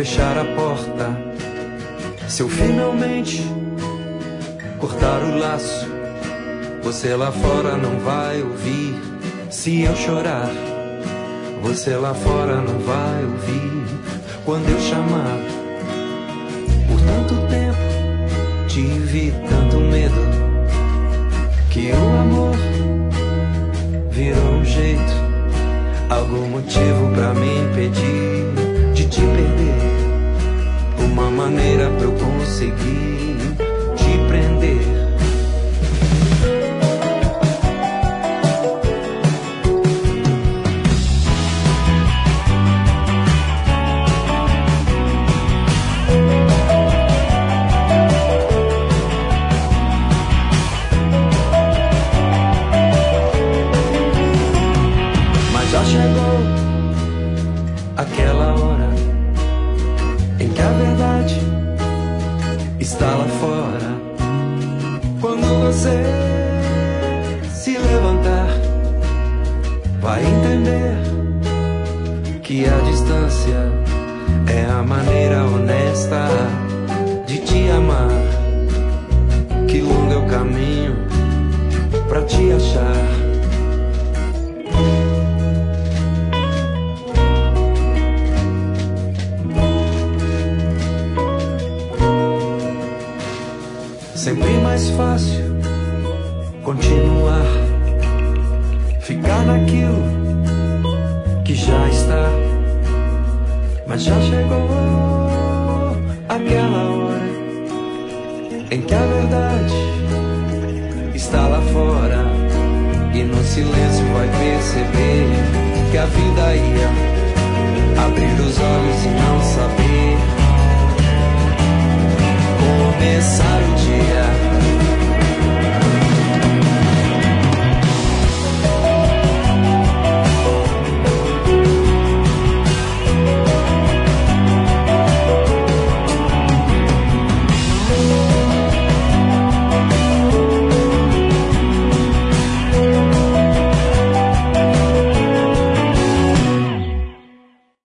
fechar a porta, se eu finalmente cortar o laço, você lá fora não vai ouvir. Se eu chorar, você lá fora não vai ouvir. Quando eu chamar, por tanto tempo tive tanto medo, que o amor virou um jeito, algum motivo pra me impedir de te perder, uma maneira pra eu conseguir te prender. Já chegou aquela hora em que a verdade está lá fora. Quando você se levantar, vai entender que a distância é a maneira honesta de te amar. Que longo é o caminho pra te achar. Sempre mais fácil continuar, ficar naquilo que já está. Mas já chegou aquela hora em que a verdade está lá fora, e no silêncio vai perceber que a vida ia abrir os olhos e não saber